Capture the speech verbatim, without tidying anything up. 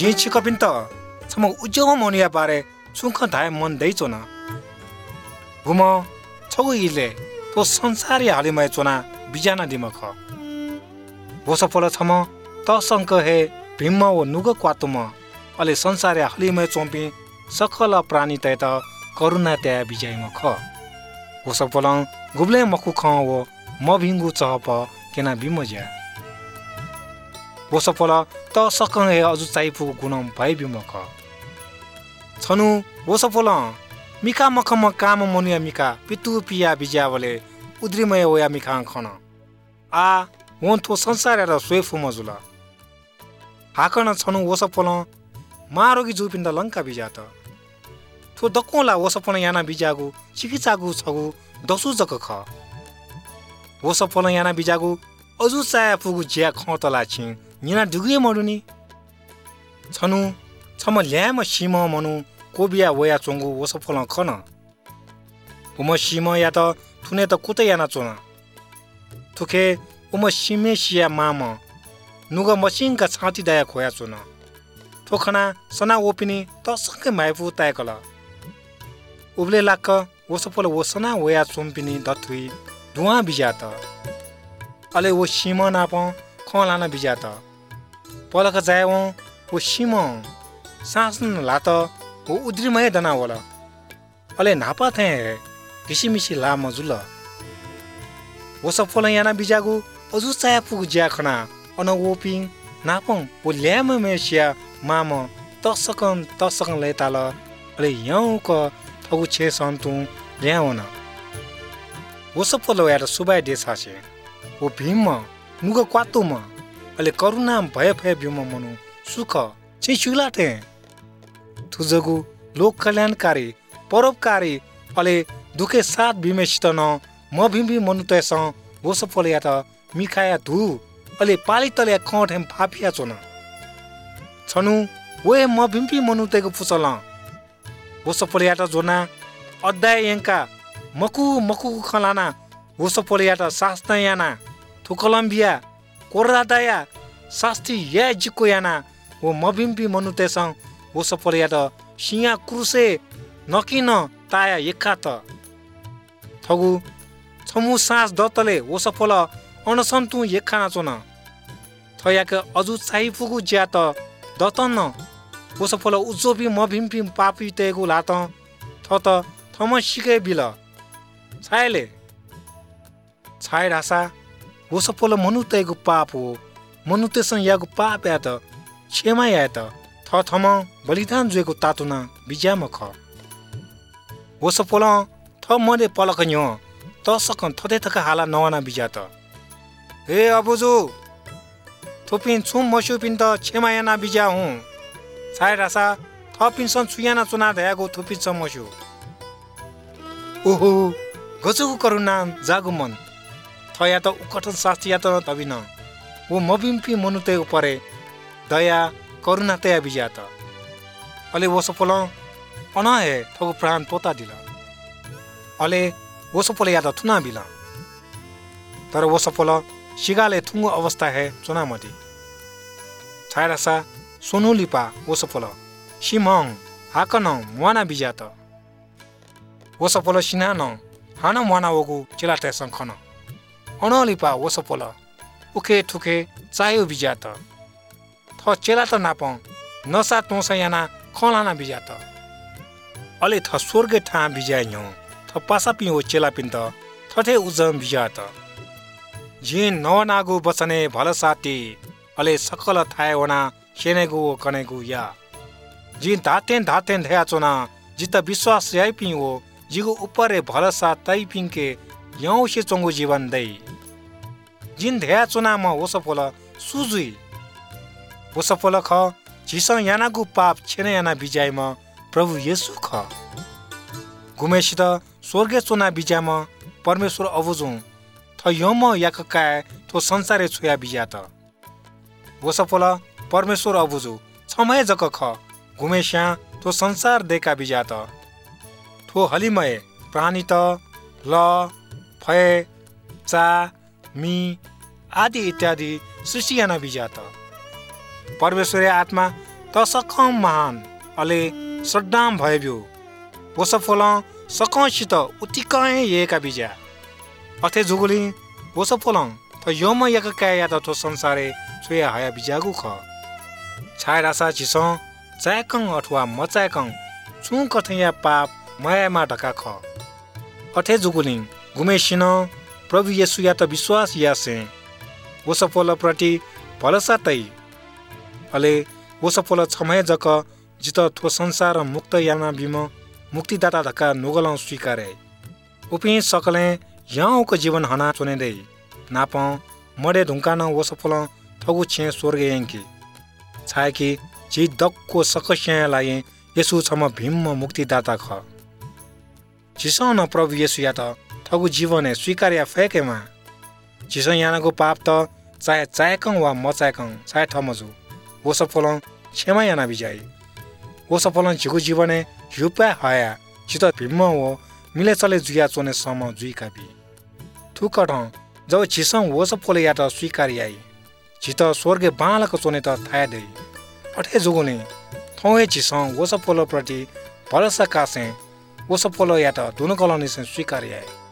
जे छिकपिन त छम उज्जो मोनिया बारे सुख धाय मन दैचो न गुम छगु इले तो संसारी हालिमय चोना बिजाना दिमख वस फल छम त संक हे भीम व नुग क्वातुम अले संसारी हालिमय चोम्पी सकल प्राणी तय त करुणा त्या बिजाइम ख वस फल गुब्ले मखु ख व म भिंगु चहप केना बिमज्या वस फल त सकं हे अजु चाइफु गुणम भइ बिमख छनु वस फल मिका मखम काम मोनिया मिका पितु पिया बिजावले उद्रिमय वया मिका खन आ वोन थो संसार र स्वेफु मजुल हाकन छनु वस फल मारोगी जुपिन्द लंका बिजात थो दकोला वस फल याना बिजागु चिकिचागु छगु दसु जक ख वस फल याना बिजागु अजु चाया फुगु ज्या खतला छि निना दुगुए मडुनी छनु छम ल्याम सीम मनु कोबिया वया चोंगु वस फल खन उम सीम या त थुने त कुतै याना चोना थुखे उम सीमे सिया माम नुग मसिंका छाती दया खोया चोना थोखना सना ओपिनी त सके माइफु तायकल उबले लाक वस फल वसना वया चोम्पिनी दथुई दुवा बिजात अले वो सीम नाप खलाना बिजात पलक जायव वो सीम सासन लात वो उद्रिमय दना वला अले नापा थे किसिमिसी ला मजुल वस फल याना बिजागु अजु चाया फुग ज्या खना अन वोपिङ नापं वो ल्याम मेसिया माम तसकन तसकन लेताल अले यौ क थगु छे सन्तु ल्याउन वस फल यार सुबाय देसासे वो भीम नुग क्वातुम अले करुणा भय भय भीम मनु सुख छि सुलाथे थुजगु लोक कल्याणकारी परोपकारी अले दुखे साथ भीमेसित न म भीमभी मनुतेस वस फल या त मिखाया धु अले पालितले खठेम फाफिया चोन छनु वे म भीमभी मनुतेको फुचल वस फल या त जोना अध्याय यंका मकु मकु खलाना वस फल या त शास्त्र याना थुकलम्बिया कोरादाया शास्त्री या जिको याना वो म भीमभी मनुतेस वस फल या त सिया क्रुसे नकिन ताया एका त थगु छमु सास दतले वस फल अनसन्तु एखाना चोन थयाक अजु चाइफुगु ज्या त दतन वस फल उज्जोपी म भीमपी पापी तेगु लात थ त थम सिके बिल छायले छाय रासा वस फल मनु तेगु पाप हो मनु तेसन यागु पाप या त क्षमा या त थ थम बलिदान जुएको तातुना बिजाम ख वस फल थ मले पलक न्यो त सकन थते थका हाला नवाना बिजा त हे अबुजु थोपिन छुम मसुपिन त क्षमा याना बिजा हुँ छाय रासा थपिन सन छुयाना चुना धयागु थुपिन छ मसु ओहो गजगु करुणा जागु मन थया त उकटन शास्त्री या त तबिन वो मबिम्पी मनुते उपरे दया करुणा तया बिजा त अले वस फल अन हे थगु प्राण पोता दिल अले वस फल या त थुना बिल तर वस फल सिगाले थुंगु अवस्था है चुनामती छायरासा सोनु लिपा वस फल सिमङ हाकन मुआना बिजा त वस फल सिनान हान मुआना वगु चिलाते संखन अनलिपा वस फल उखे ठुखे चायो बिजा त थ चेला त नाप नसा तोसा याना खलाना बिजा त अले थ स्वर्गे ठा बिजा न्यो थ पासा पि ओ चेला पिन त थथे उजम बिजा त जिन नवनागु बचने भल साती अले सकल थाय वना सेनेगु कनेगु या जिन धातेन धातेन धया चोना जित विश्वास याइ पि ओ जिगु उपरे भल सा तै पिंके यौ से चंगु जीवन दै जिन धया चोना म वस फल सुजुई वस फल ख झिसं यानागु पाप छेने याना बिजाइम प्रभु येशु ख गुमेसित स्वर्गे चोना बिजाम परमेश्वर अवजु थ यम याककाय थो संसारे छुया बिजा त वस फल परमेश्वर अवजु छमय जक ख गुमेस्या थो संसार देका बिजा त थो हलिमय प्राणी त ल फय चा मी आदि इत्यादि सृष्टियाना बिजा त परमेश्वरीय आत्मा तसकं महान अले सड्डाम भयब्यो वसफल सकसित उतिकै येका बिजा अथे जुगुली वसफल त योम यक काया त तो संसारे छुया हया बिजागु ख छाय रासा छिस चायकं अथवा मचायकं छु कथया पाप मायामा ढका ख अथे जुगुली गुमेसिन प्रभु येशु या त विश्वास यासे वसफल प्रति भरोसा तै अले वसफल छमय जक जित थो संसार मुक्त याना बिम मुक्तिदाता धक्का नोगलाउ स्वीकारे उपि सकले याउको जीवन हना चुनेदै नाप मडे ढुङ्कान वसफल थगु छे स्वर्ग यांकी छायकी जी दक्को सकस्या लाए येशु छम भीम मुक्तिदाता ख जिसन प्रभु येशु या त थगु जीवन स्वीकार्या फेकेमा जिस यानाको पाप त चाहे चायकं वा मचायकं चाहे थमजु वसफल क्षमा याना बिजाई वसफल झिगु जीवने युपा हया चित भीम वो मिले चले जुया चोने सम जुइका बि थुकट जब झिसं वसफल या त स्वीकार्याई झित स्वर्ग बालक चोने त थाया दे अठे जुगुने थौए झिसं वसफल प्रति भरोसा कासे वसफल या त दुनु कलनी से स्वीकार्याई